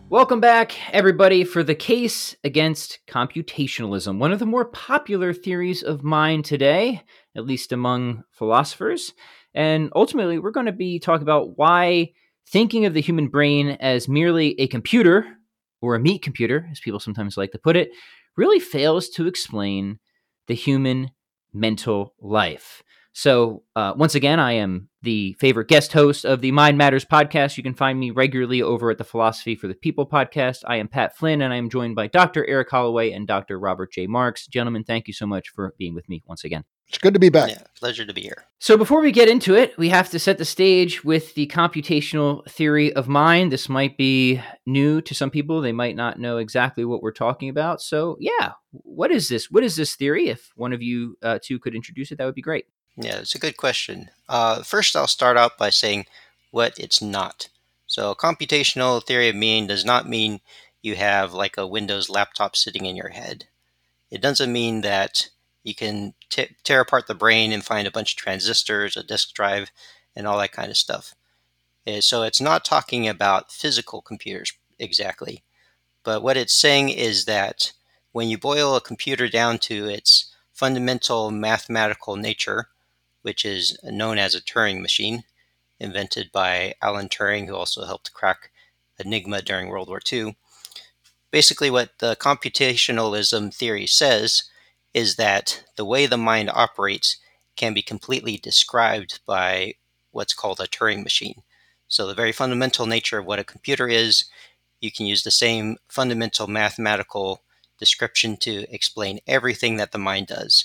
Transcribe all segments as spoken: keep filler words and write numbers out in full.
Welcome back, everybody, for the case against computationalism, one of the more popular theories of mind today, at least among philosophers. And ultimately, we're going to be talking about why thinking of the human brain as merely a computer, or a meat computer, as people sometimes like to put it, really fails to explain the human mental life. So, uh, once again, I am the favorite guest host of the Mind Matters podcast. You can find me regularly over at the Philosophy for the People podcast. I am Pat Flynn, and I am joined by Doctor Eric Holloway and Doctor Robert J. Marks. Gentlemen, thank you so much for being with me once again. It's good to be back. Yeah, pleasure to be here. So before we get into it, we have to set the stage with the computational theory of mind. This might be new to some people. They might not know exactly what we're talking about. So yeah, what is this? What is this theory? If one of you uh, two could introduce it, that would be great. Yeah, it's a good question. Uh, first, I'll start out by saying what it's not. So computational theory of meaning does not mean you have like a Windows laptop sitting in your head. It doesn't mean that you can t- tear apart the brain and find a bunch of transistors, a disk drive, and all that kind of stuff. Uh, So it's not talking about physical computers exactly. But what it's saying is that when you boil a computer down to its fundamental mathematical nature, which is known as a Turing machine, invented by Alan Turing, who also helped crack Enigma during World War Two. Basically, what the computationalism theory says is that the way the mind operates can be completely described by what's called a Turing machine. So the very fundamental nature of what a computer is, you can use the same fundamental mathematical description to explain everything that the mind does.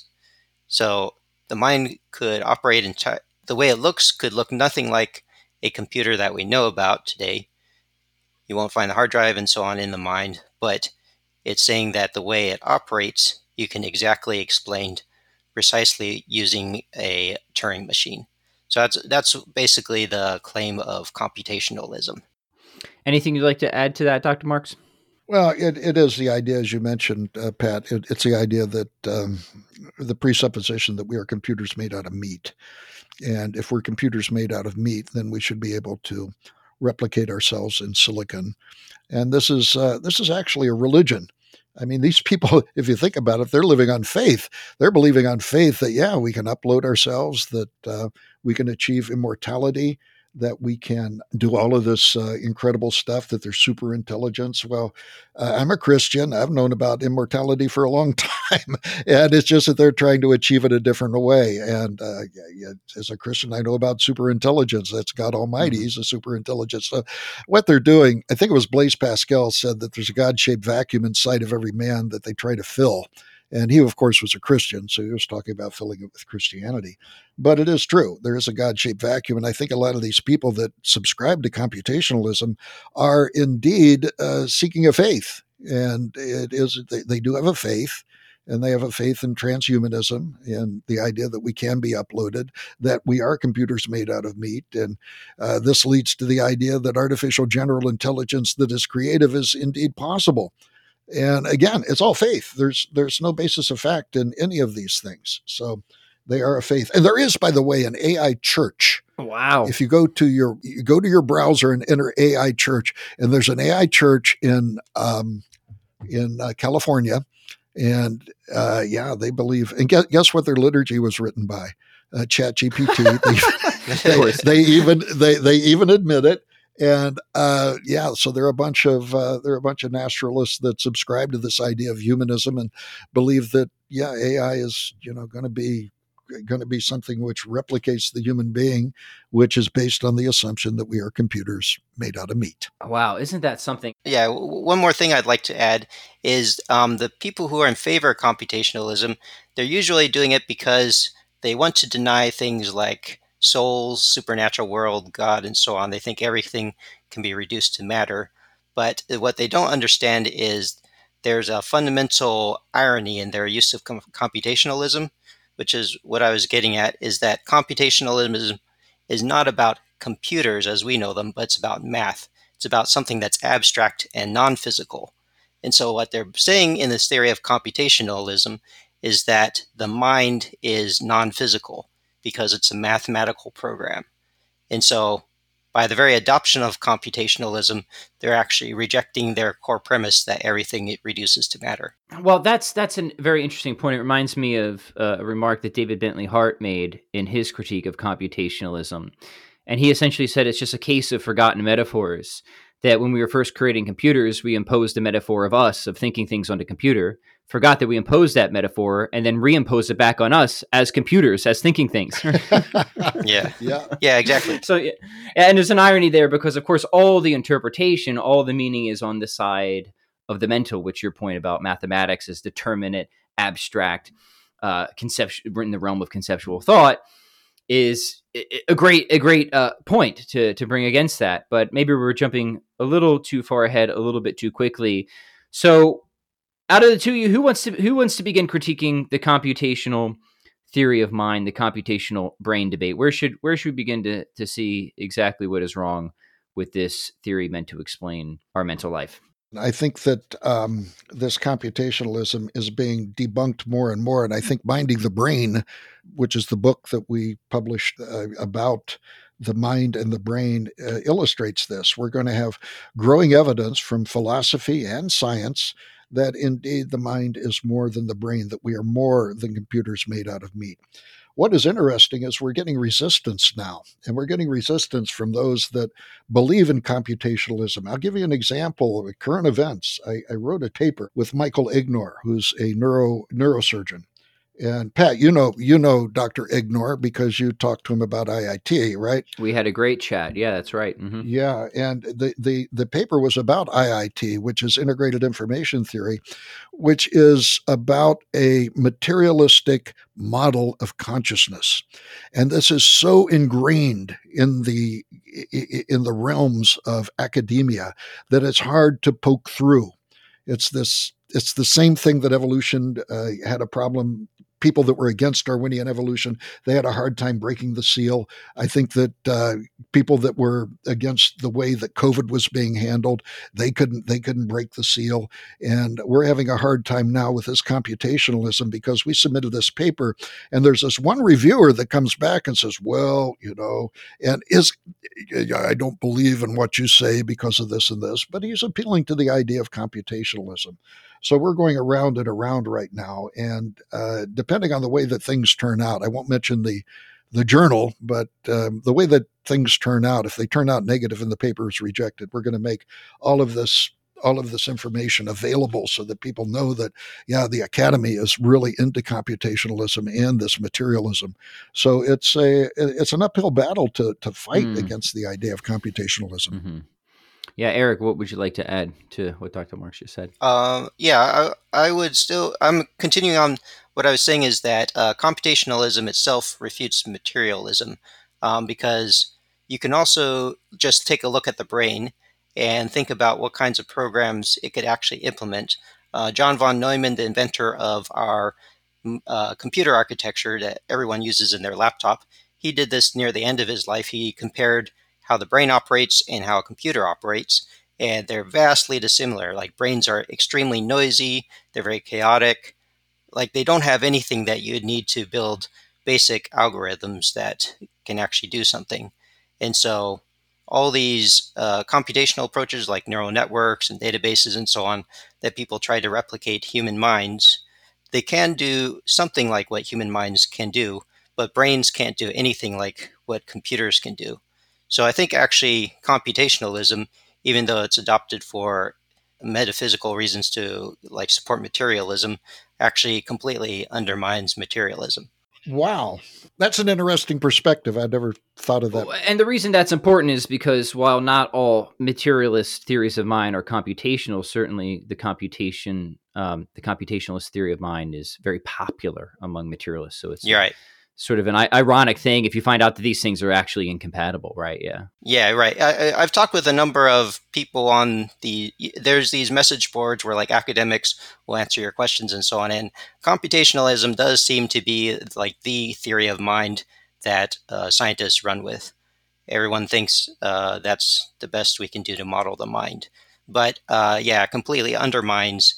So the mind could operate in t- the way it looks could look nothing like a computer that we know about today. You won't find the hard drive and so on in the mind, but it's saying that the way it operates, you can exactly explain precisely using a Turing machine. So that's that's basically the claim of computationalism. Anything you'd like to add to that, Doctor Marks? Well, it, it is the idea, as you mentioned, uh, Pat. It, it's the idea that um, the presupposition that we are computers made out of meat. And if we're computers made out of meat, then we should be able to replicate ourselves in silicon. And this is uh, this is actually a religion. I mean, these people, if you think about it, they're living on faith. They're believing on faith that, yeah, we can upload ourselves, that uh, we can achieve immortality, that we can do all of this uh, incredible stuff, that there's super intelligence. Well, uh, I'm a Christian. I've known about immortality for a long time. And it's just that they're trying to achieve it a different way. And uh, yeah, yeah, as a Christian, I know about super intelligence. That's God Almighty. Mm-hmm. He's a super intelligence. So what they're doing, I think it was Blaise Pascal said that there's a God-shaped vacuum inside of every man that they try to fill. And he, of course, was a Christian, so he was talking about filling it with Christianity. But it is true. There is a God-shaped vacuum. And I think a lot of these people that subscribe to computationalism are indeed uh, seeking a faith. And it is they, they do have a faith, and they have a faith in transhumanism and the idea that we can be uploaded, that we are computers made out of meat. And uh, this leads to the idea that artificial general intelligence that is creative is indeed possible. And again, it's all faith. There's there's no basis of fact in any of these things. So they are a faith. And there is, by the way, an A I church. Wow. If you go to your you go to your browser and enter A I church, and there's an A I church in um, in uh, California. And uh, yeah, they believe. And guess, guess what their liturgy was written by? Uh, ChatGPT. They, they, they even they they even admit it. And uh, yeah, so there are a bunch of uh, there are a bunch of naturalists that subscribe to this idea of humanism and believe that yeah, A I is you know going to be going to be something which replicates the human being, which is based on the assumption that we are computers made out of meat. Wow, isn't that something? Yeah, w- one more thing I'd like to add is um, the people who are in favor of computationalism, they're usually doing it because they want to deny things like souls, supernatural world, God, and so on. They think everything can be reduced to matter. But what they don't understand is there's a fundamental irony in their use of com- computationalism, which is what I was getting at, is that computationalism is not about computers as we know them, but it's about math. It's about something that's abstract and non-physical. And so what they're saying in this theory of computationalism is that the mind is non-physical because it's a mathematical program. And so by the very adoption of computationalism, they're actually rejecting their core premise that everything it reduces to matter. Well, that's that's a very interesting point. It reminds me of uh, a remark that David Bentley Hart made in his critique of computationalism. And he essentially said it's just a case of forgotten metaphors, that when we were first creating computers, we imposed a metaphor of us, of thinking things on a computer, forgot that we imposed that metaphor, and then reimposed it back on us as computers, as thinking things. yeah. Yeah. Yeah, exactly. So, and there's an irony there because, of course, all the interpretation, all the meaning is on the side of the mental, which your point about mathematics is determinate, abstract, uh, conceptual, in the realm of conceptual thought, is a great a great uh, point to to bring against that. But maybe we're jumping a little too far ahead, a little bit too quickly. So, out of the two of you, who wants to who wants to begin critiquing the computational theory of mind, the computational brain debate? Where should where should we begin to to see exactly what is wrong with this theory meant to explain our mental life? I think that um, this computationalism is being debunked more and more. And I think Minding the Brain, which is the book that we published uh, about the mind and the brain, uh, illustrates this. We're going to have growing evidence from philosophy and science that indeed the mind is more than the brain, that we are more than computers made out of meat. What is interesting is we're getting resistance now, and we're getting resistance from those that believe in computationalism. I'll give you an example of current events. I, I wrote a paper with Michael Ignor, who's a neuro neurosurgeon. And Pat, you know, you know Doctor Ignor because you talked to him about I I T, right? We had a great chat. Yeah, that's right. Mm-hmm. Yeah, and the, the the paper was about I I T, which is integrated information theory, which is about a materialistic model of consciousness. And this is so ingrained in the in the realms of academia that it's hard to poke through. It's this it's the same thing that evolution uh, had a problem. People that were against Darwinian evolution, they had a hard time breaking the seal. I think that uh, people that were against the way that COVID was being handled, they couldn't they couldn't break the seal. And we're having a hard time now with this computationalism because we submitted this paper, and there's this one reviewer that comes back and says, "Well, you know, and is I don't believe in what you say because of this and this," but he's appealing to the idea of computationalism. So we're going around and around right now, and uh, depending on the way that things turn out, I won't mention the the journal, but um, the way that things turn out, if they turn out negative and the paper is rejected, we're going to make all of this all of this information available so that people know that, yeah, the academy is really into computationalism and this materialism. So it's a it's an uphill battle to to fight mm. against the idea of computationalism. Mm-hmm. Yeah, Eric, what would you like to add to what Doctor Marks just said? Um, yeah, I, I would still, I'm continuing on what I was saying is that uh, computationalism itself refutes materialism um, because you can also just take a look at the brain and think about what kinds of programs it could actually implement. Uh, John von Neumann, the inventor of our uh, computer architecture that everyone uses in their laptop, he did this near the end of his life. He compared how the brain operates and how a computer operates, and they're vastly dissimilar. Like, brains are extremely noisy, they're very chaotic, like they don't have anything that you'd need to build basic algorithms that can actually do something. And so all these uh, computational approaches like neural networks and databases and so on that people try to replicate human minds, they can do something like what human minds can do, but brains can't do anything like what computers can do. So I think actually computationalism, even though it's adopted for metaphysical reasons to like support materialism, actually completely undermines materialism. Wow. That's an interesting perspective. I'd never thought of that. And the reason that's important is because while not all materialist theories of mind are computational, certainly the computation, um, the computationalist theory of mind is very popular among materialists. So it's You're right. sort of an ironic thing if you find out that these things are actually incompatible, right? Yeah. Yeah, right. I, I've talked with a number of people on the, there's these message boards where like academics will answer your questions and so on. And computationalism does seem to be like the theory of mind that uh, scientists run with. Everyone thinks uh, that's the best we can do to model the mind. But uh, yeah, completely undermines,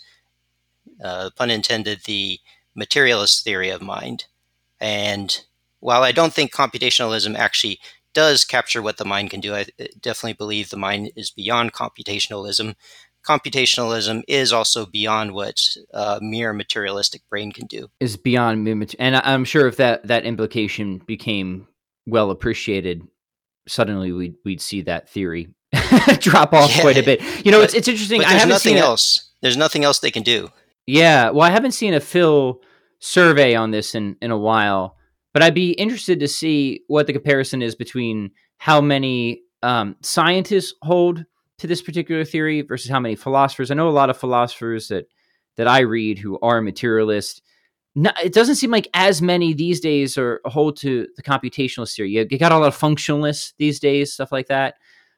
uh, pun intended, the materialist theory of mind. And while I don't think computationalism actually does capture what the mind can do. I definitely believe the mind is beyond computationalism. Computationalism is also beyond what uh, mere materialistic brain can do. Is beyond, and I'm sure if that that implication became well appreciated, suddenly we'd we'd see that theory drop off Yeah, quite a bit. You know, but, it's it's interesting. But I there's haven't nothing seen a, else. There's nothing else they can do. Yeah, well, I haven't seen a Phil survey on this in in a while, but I'd be interested to see what the comparison is between how many um, scientists hold to this particular theory versus how many philosophers. I know a lot of philosophers that that I read who are materialist. No, it doesn't seem like as many these days are hold to the computationalist theory. You, you got a lot of functionalists these days, stuff like that.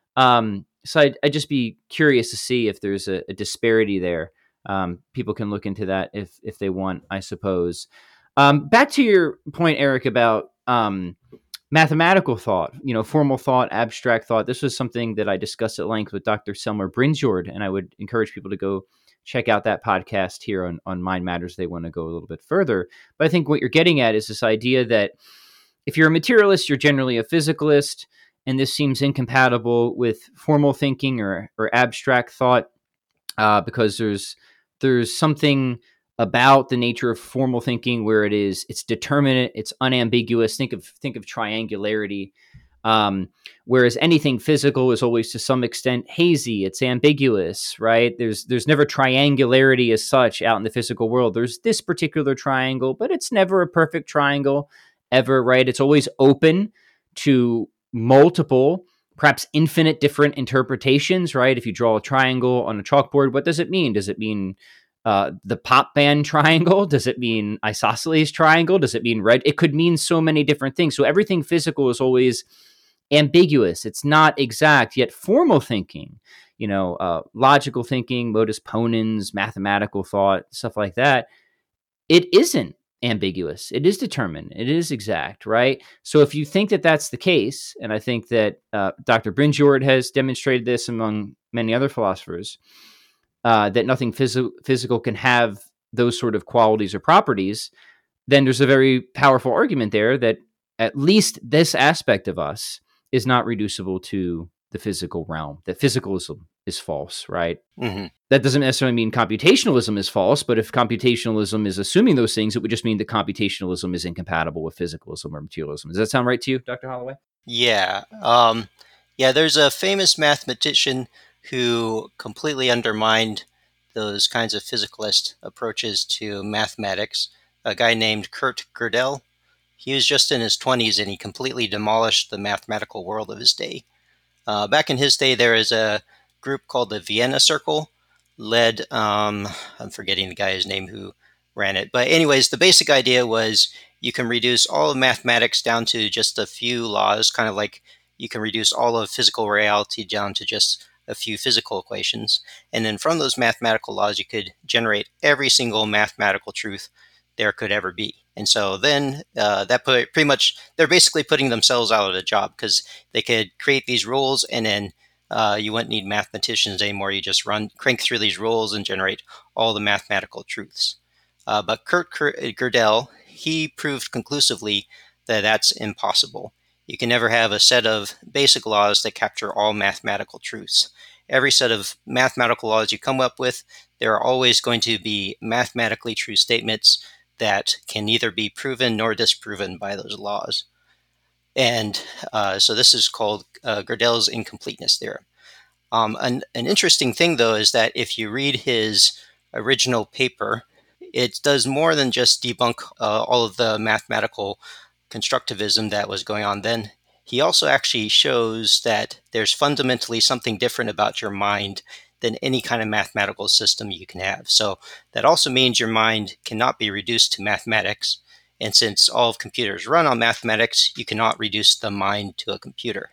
Um, so I'd, I'd just be curious to see if there's a, a disparity there. Um, people can look into that if if they want, I suppose. Um, back to your point, Eric, about um, mathematical thought, you know, formal thought, abstract thought. This was something that I discussed at length with Doctor Selmer Brinjord, and I would encourage people to go check out that podcast here on, on Mind Matters. They want to go a little bit further. But I think what you're getting at is this idea that if you're a materialist, you're generally a physicalist, and this seems incompatible with formal thinking or, or abstract thought uh, because there's there's something about the nature of formal thinking where it is it's determinate, it's unambiguous. Think of think of triangularity. Um, whereas anything physical is always to some extent hazy, it's ambiguous, right? There's there's never triangularity as such out in the physical world. There's this particular triangle, but it's never a perfect triangle ever, right? It's always open to multiple, perhaps infinite different interpretations, right? If you draw a triangle on a chalkboard, what does it mean? Does it mean uh, the pop band triangle? Does it mean isosceles triangle? Does it mean red? It could mean so many different things. So everything physical is always ambiguous. It's not exact, yet formal thinking, you know, uh, logical thinking, modus ponens, mathematical thought, stuff like that, it isn't ambiguous. It is determined. It is exact, right? So if you think that that's the case, and I think that uh, Doctor Brinjord has demonstrated this among many other philosophers, uh, that nothing phys- physical can have those sort of qualities or properties, then there's a very powerful argument there that at least this aspect of us is not reducible to the physical realm, that physicalism is false, right? Mm-hmm. That doesn't necessarily mean computationalism is false, but if computationalism is assuming those things, it would just mean that computationalism is incompatible with physicalism or materialism. Does that sound right to you, Doctor Holloway? Yeah. Um, yeah, there's a famous mathematician who completely undermined those kinds of physicalist approaches to mathematics, a guy named Kurt Gödel. He was just in his twenties and he completely demolished the mathematical world of his day. Uh, back in his day, there is a group called the Vienna Circle, led, um, I'm forgetting the guy's name who ran it. But anyways, the basic idea was you can reduce all of mathematics down to just a few laws, kind of like you can reduce all of physical reality down to just a few physical equations. And then from those mathematical laws, you could generate every single mathematical truth there could ever be. And so then uh, that put pretty much, they're basically putting themselves out of a job because they could create these rules and then uh, you wouldn't need mathematicians anymore. You just run, crank through these rules and generate all the mathematical truths. Uh, but Kurt Gödel, he proved conclusively that that's impossible. You can never have a set of basic laws that capture all mathematical truths. Every set of mathematical laws you come up with, there are always going to be mathematically true statements that can neither be proven nor disproven by those laws. And uh, so this is called uh, Gödel's incompleteness theorem. Um, an, an interesting thing, though, is that if you read his original paper, it does more than just debunk uh, all of the mathematical constructivism that was going on then. He also actually shows that there's fundamentally something different about your mind than any kind of mathematical system you can have. So that also means your mind cannot be reduced to mathematics. And since all of computers run on mathematics, you cannot reduce the mind to a computer.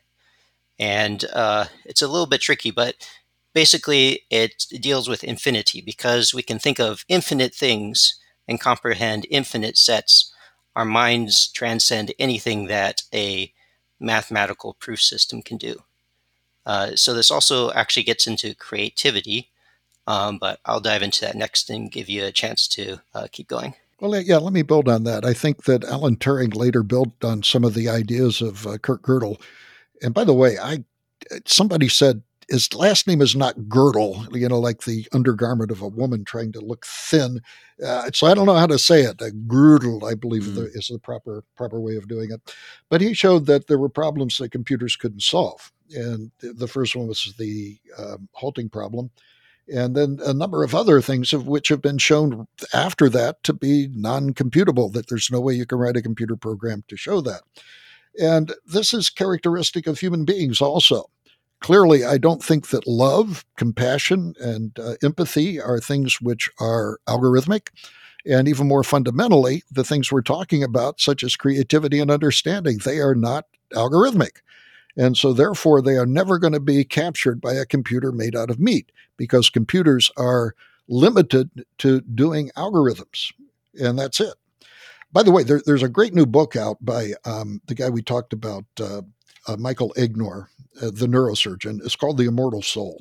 And uh, it's a little bit tricky, but basically it deals with infinity because we can think of infinite things and comprehend infinite sets. Our minds transcend anything that a mathematical proof system can do. Uh, so this also actually gets into creativity, um, but I'll dive into that next and give you a chance to uh, keep going. Well, yeah, let me build on that. I think that Alan Turing later built on some of the ideas of uh, Kurt Gödel And by the way, I somebody said his last name is not girdle, you know, like the undergarment of a woman trying to look thin. Uh, so I don't know how to say it. Uh, girdle, I believe, mm. the, is the proper proper way of doing it. But he showed that there were problems that computers couldn't solve. And the first one was the um, halting problem. And then a number of other things of which have been shown after that to be non-computable, that there's no way you can write a computer program to show that. And this is characteristic of human beings also. Clearly, I don't think that love, compassion, and uh, empathy are things which are algorithmic. And even more fundamentally, the things we're talking about, such as creativity and understanding, they are not algorithmic. And so therefore, they are never going to be captured by a computer made out of meat, because computers are limited to doing algorithms. And that's it. By the way, there, there's a great new book out by um, the guy we talked about, uh, uh, Michael Egnor, uh, the neurosurgeon. It's called The Immortal Soul.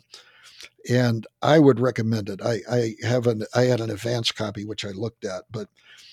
And I would recommend it. I, I have an I had an advanced copy, which I looked at, but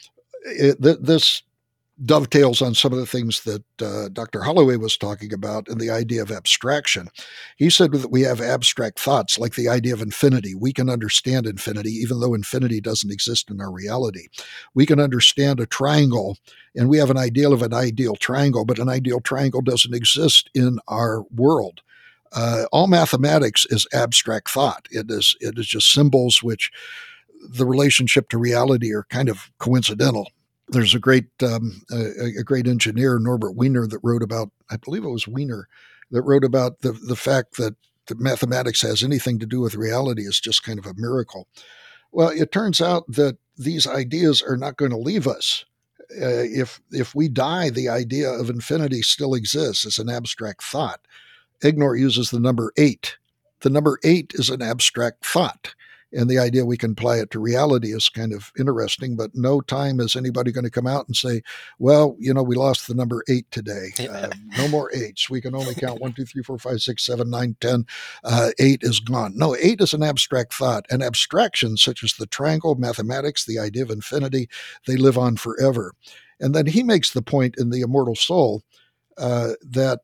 it, th- this dovetails on some of the things that uh, Doctor Holloway was talking about and the idea of abstraction. He said that we have abstract thoughts, like the idea of infinity. We can understand infinity, even though infinity doesn't exist in our reality. We can understand a triangle, and we have an ideal of an ideal triangle, but an ideal triangle doesn't exist in our world. Uh, all mathematics is abstract thought. It is it is just symbols which the relationship to reality are kind of coincidental. There's a great um, a, a great engineer, Norbert Wiener, that wrote about, I believe it was Wiener, that wrote about the, the fact that, that mathematics has anything to do with reality is just kind of a miracle. Well, it turns out that these ideas are not going to leave us. Uh, if if we die, the idea of infinity still exists as an abstract thought. Egnor uses the number eight. The number eight is an abstract thought. And the idea we can apply it to reality is kind of interesting, but no time is anybody going to come out and say, well, you know, we lost the number eight today. Uh, no more eights. We can only count one, two, three, four, five, six, seven, nine, ten. Uh, eight is gone. No, eight is an abstract thought. And abstractions such as the triangle, mathematics, the idea of infinity, they live on forever. And then he makes the point in The Immortal Soul uh, that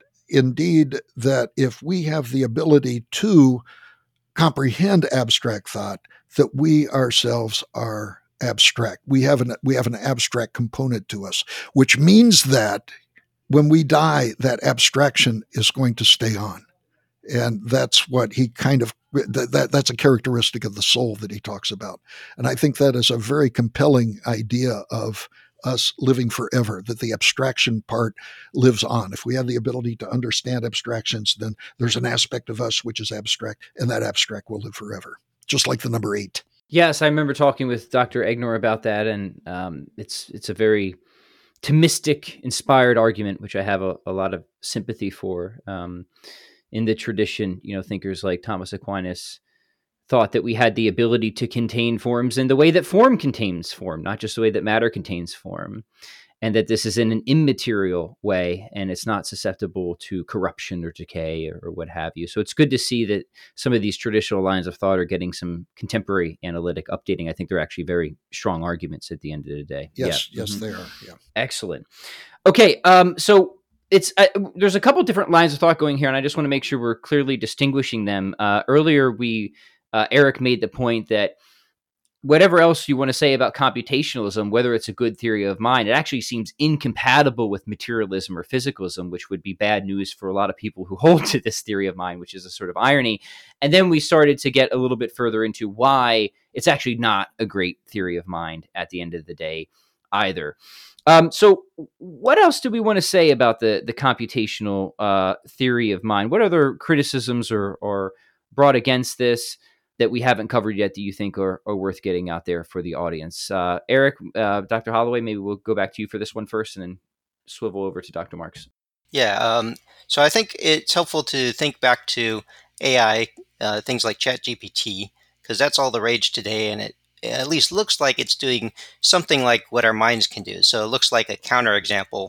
indeed, that if we have the ability to comprehend abstract thought, that we ourselves are abstract. We have an we have an abstract component to us, which means that when we die, that abstraction is going to stay on. And that's what he kind of, that, that that's a characteristic of the soul that he talks about. And I think that is a very compelling idea of us living forever, that the abstraction part lives on. If we have the ability to understand abstractions, then there's an aspect of us which is abstract, and that abstract will live forever, just like the number eight. Yes, I remember talking with Doctor Egnor about that, and um, it's it's a very Thomistic-inspired argument, which I have a, a lot of sympathy for. Um, in the tradition, you know, thinkers like Thomas Aquinas thought that we had the ability to contain forms in the way that form contains form, not just the way that matter contains form, and that this is in an immaterial way, and it's not susceptible to corruption or decay or, or what have you. So it's good to see that some of these traditional lines of thought are getting some contemporary analytic updating. I think they're actually very strong arguments at the end of the day. Yes, yeah. yes, mm-hmm. they are. Yeah. Excellent. Okay, um, so It's uh, there's a couple different lines of thought going here, and I just want to make sure we're clearly distinguishing them. Uh, earlier, we uh, Eric made the point that whatever else you want to say about computationalism, whether it's a good theory of mind, it actually seems incompatible with materialism or physicalism, which would be bad news for a lot of people who hold to this theory of mind, which is a sort of irony. And then we started to get a little bit further into why it's actually not a great theory of mind at the end of the day either. Um, so what else do we want to say about the, the computational uh, theory of mind? What other criticisms are, are brought against this that we haven't covered yet that you think are, are worth getting out there for the audience? Uh, Eric, uh, Doctor Holloway, maybe we'll go back to you for this one first and then swivel over to Doctor Marks. Yeah, um, so I think it's helpful to think back to A I, uh, things like ChatGPT, because that's all the rage today, and it at least looks like it's doing something like what our minds can do. So it looks like a counterexample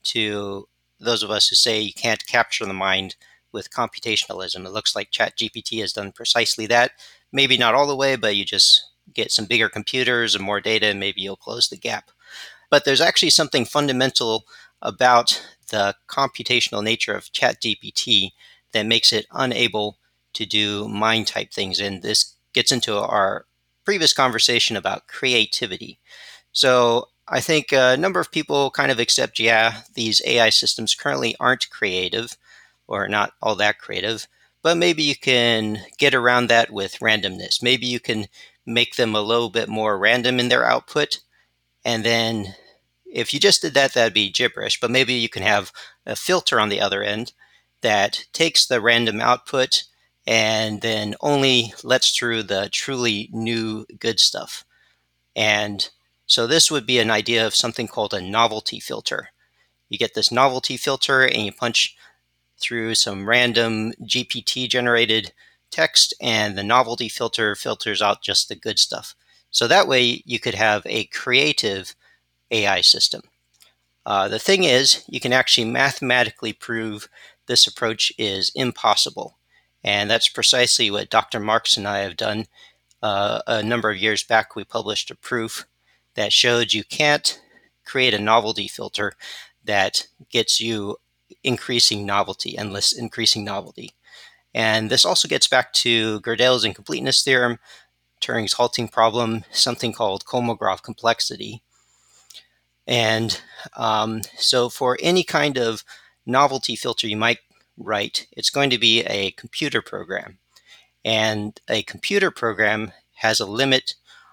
to those of us who say you can't capture the mind with computationalism. It looks like ChatGPT has done precisely that. Maybe not all the way, but you just get some bigger computers and more data, and maybe you'll close the gap. But there's actually something fundamental about the computational nature of ChatGPT that makes it unable to do mind-type things. And this gets into our previous conversation about creativity. So I think a number of people kind of accept, yeah, these A I systems currently aren't creative or not all that creative, but maybe you can get around that with randomness. Maybe you can make them a little bit more random in their output. And then if you just did that, that'd be gibberish. But maybe you can have a filter on the other end that takes the random output and then only lets through the truly new good stuff. And so this would be an idea of something called a novelty filter. You get this novelty filter and you punch through some random G P T-generated text, and the novelty filter filters out just the good stuff. So that way you could have a creative A I system. Uh, the thing is, you can actually mathematically prove this approach is impossible. And that's precisely what Doctor Marks and I have done. Uh, a number of years back, we published a proof that showed you can't create a novelty filter that gets you increasing novelty, endless increasing novelty. And this also gets back to Gödel's incompleteness theorem, Turing's halting problem, something called Kolmogorov complexity. And um, so for any kind of novelty filter you might write, it's going to be a computer program. And a computer program has a limit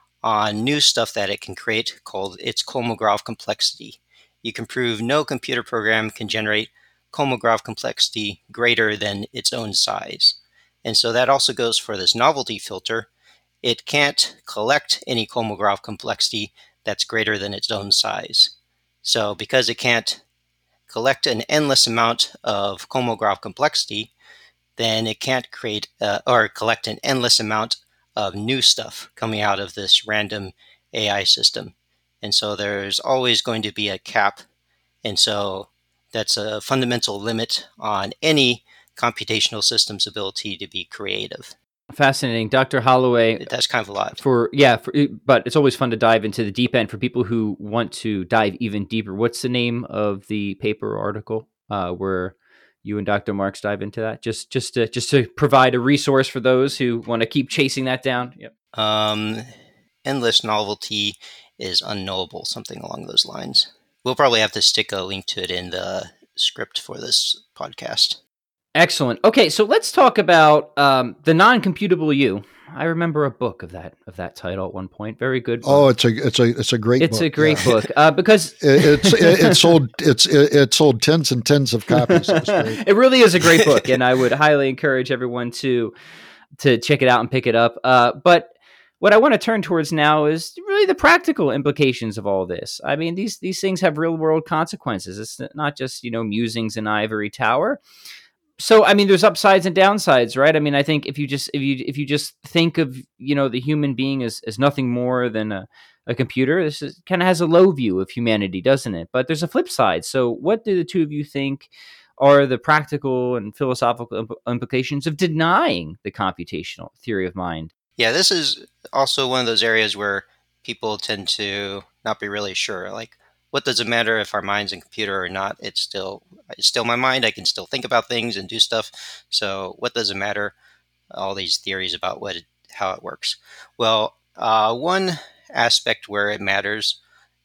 on new stuff that it can create called its Kolmogorov complexity. You can prove no computer program can generate Kolmogorov complexity greater than its own size. And so that also goes for this novelty filter. It can't collect any Kolmogorov complexity that's greater than its own size. So because it can't collect an endless amount of Kolmogorov complexity, then it can't create uh, or collect an endless amount of new stuff coming out of this random A I system. And so there's always going to be a cap. And so that's a fundamental limit on any computational system's ability to be creative. Fascinating. Doctor Holloway. That's kind of a lot. For, yeah, for, but it's always fun to dive into the deep end for people who want to dive even deeper. What's the name of the paper or article uh, where you and Doctor Marks dive into that? Just just to, just to provide a resource for those who want to keep chasing that down. Yep. Um, endless novelty is unknowable, something along those lines. We'll probably have to stick a link to it in the script for this podcast. Excellent. Okay, so let's talk about um, the non-computable you. I remember a book of that of that title at one point. Very good book. Oh, it's a it's a it's a great it's book. a great yeah. book uh, because it, it's it, it sold it's it, it sold tens and tens of copies. It, it really is a great book, and I would highly encourage everyone to to check it out and pick it up. Uh, but what I want to turn towards now is really the practical implications of all this. I mean, these these things have real world consequences. It's not just, you know, musings in ivory tower. So, I mean, there's upsides and downsides, right? I mean, I think if you just if you if you just think of, you know, the human being as, as nothing more than a, a computer, this is, kind of has a low view of humanity, doesn't it? But there's a flip side. So what do the two of you think are the practical and philosophical imp- implications of denying the computational theory of mind? Yeah, this is also one of those areas where people tend to not be really sure. Like, what does it matter if our mind's a computer or not? It's still it's still my mind. I can still think about things and do stuff. So what does it matter? All these theories about what it, how it works. Well, uh, one aspect where it matters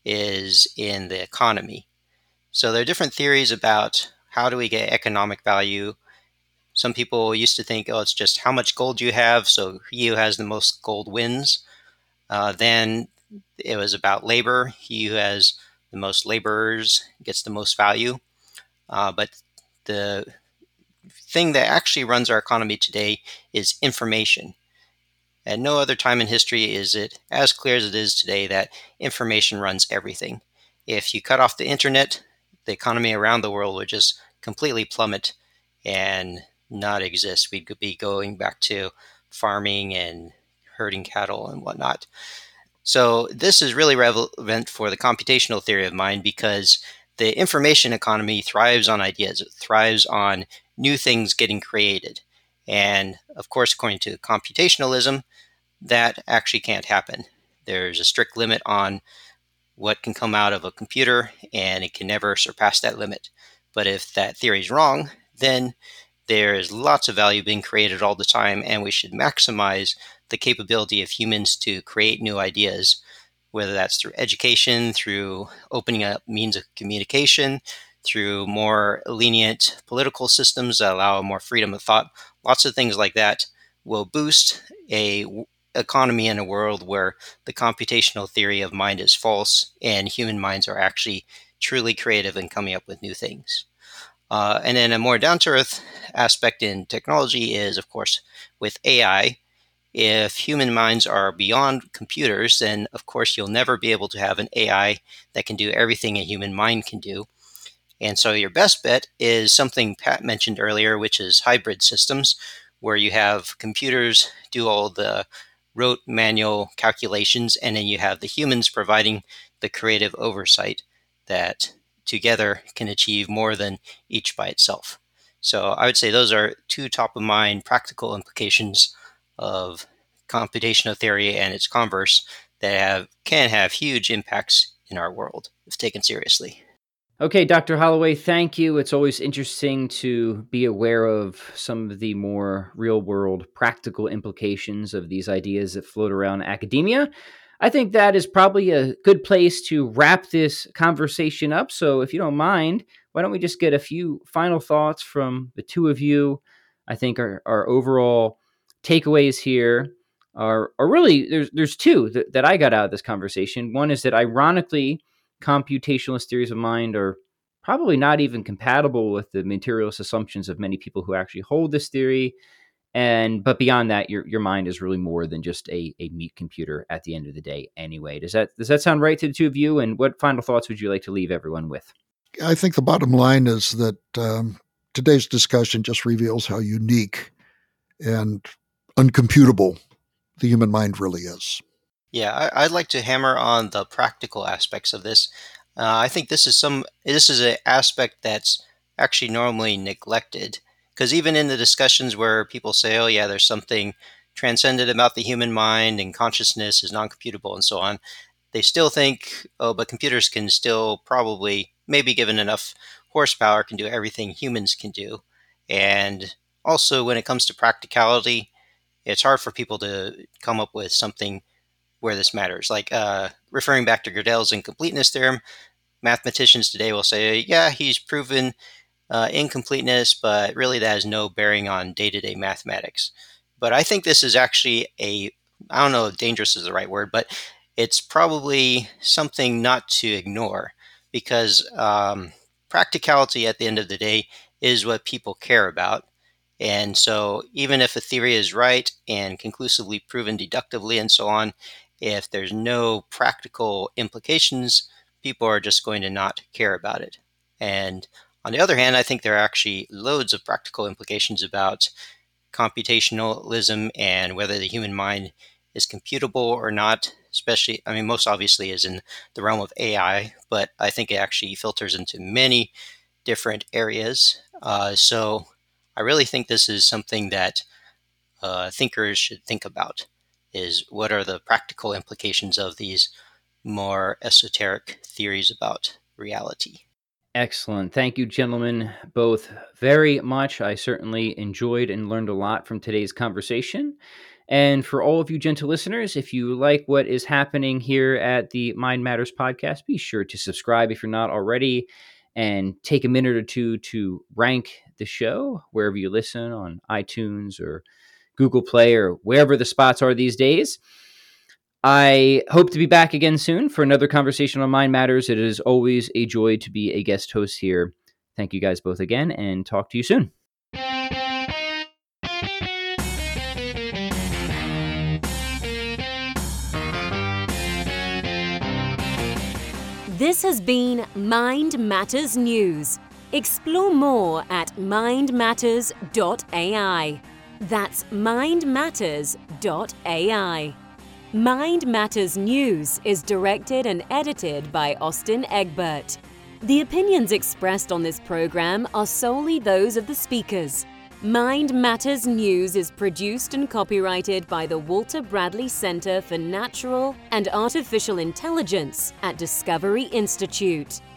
is in the economy. So there are different theories about how do we get economic value. Some people used to think, oh, it's just how much gold you have, so he who has the most gold wins. Uh, then it was about labor. He who has the most laborers gets the most value. Uh, but the thing that actually runs our economy today is information. At no other time in history is it as clear as it is today that information runs everything. If you cut off the internet, the economy around the world would just completely plummet and not exist. We'd be going back to farming and herding cattle and whatnot. So this is really relevant for the computational theory of mind because the information economy thrives on ideas. It thrives on new things getting created. And of course, according to computationalism, that actually can't happen. There's a strict limit on what can come out of a computer, and it can never surpass that limit. But if that theory is wrong, then there is lots of value being created all the time, and we should maximize the capability of humans to create new ideas, whether that's through education, through opening up means of communication, through more lenient political systems that allow more freedom of thought. Lots of things like that will boost a w- economy in a world where the computational theory of mind is false and human minds are actually truly creative and coming up with new things. Uh, and then a more down-to-earth aspect in technology is, of course, with A I. If human minds are beyond computers, then of course you'll never be able to have an A I that can do everything a human mind can do. And so your best bet is something Pat mentioned earlier, which is hybrid systems, where you have computers do all the rote manual calculations, and then you have the humans providing the creative oversight that together can achieve more than each by itself. So I would say those are two top-of-mind practical implications of computational theory and its converse that have, can have huge impacts in our world if taken seriously. Okay, Doctor Holloway, thank you. It's always interesting to be aware of some of the more real-world practical implications of these ideas that float around academia. I think that is probably a good place to wrap this conversation up. So if you don't mind, why don't we just get a few final thoughts from the two of you? I think our, our overall takeaways here are, are really, there's, there's two that, that I got out of this conversation. One is that ironically, computationalist theories of mind are probably not even compatible with the materialist assumptions of many people who actually hold this theory. And but beyond that, your your mind is really more than just a, a meat computer at the end of the day anyway. Does that does that sound right to the two of you? And what final thoughts would you like to leave everyone with? I think the bottom line is that um, today's discussion just reveals how unique and uncomputable the human mind really is. Yeah, I, I'd like to hammer on the practical aspects of this. Uh, I think this is some this is an aspect that's actually normally neglected, because even in the discussions where people say, "Oh, yeah, there's something transcendent about the human mind and consciousness is non-computable," and so on, they still think, "Oh, but computers can still probably, maybe given enough horsepower, can do everything humans can do." And also, when it comes to practicality, it's hard for people to come up with something where this matters. Like uh, referring back to Gödel's incompleteness theorem, mathematicians today will say, yeah, he's proven uh, incompleteness, but really that has no bearing on day-to-day mathematics. But I think this is actually a, I don't know if dangerous is the right word, but it's probably something not to ignore, because um, practicality at the end of the day is what people care about. And so even if a theory is right and conclusively proven deductively and so on, if there's no practical implications, people are just going to not care about it. And on the other hand, I think there are actually loads of practical implications about computationalism and whether the human mind is computable or not, especially, I mean, most obviously is in the realm of A I, but I think it actually filters into many different areas. Uh, so I really think this is something that uh, thinkers should think about, is what are the practical implications of these more esoteric theories about reality. Excellent. Thank you, gentlemen, both very much. I certainly enjoyed and learned a lot from today's conversation. And for all of you gentle listeners, if you like what is happening here at the Mind Matters podcast, be sure to subscribe if you're not already, and take a minute or two to rank the show wherever you listen, on iTunes or Google Play or wherever the spots are these days. I hope to be back again soon for another conversation on Mind Matters. It is always a joy to be a guest host here. Thank you guys both again, and talk to you soon. This has been Mind Matters News. Explore more at mind matters dot a i. That's mind matters dot a i. Mind Matters News is directed and edited by Austin Egbert. The opinions expressed on this program are solely those of the speakers. Mind Matters News is produced and copyrighted by the Walter Bradley Center for Natural and Artificial Intelligence at Discovery Institute.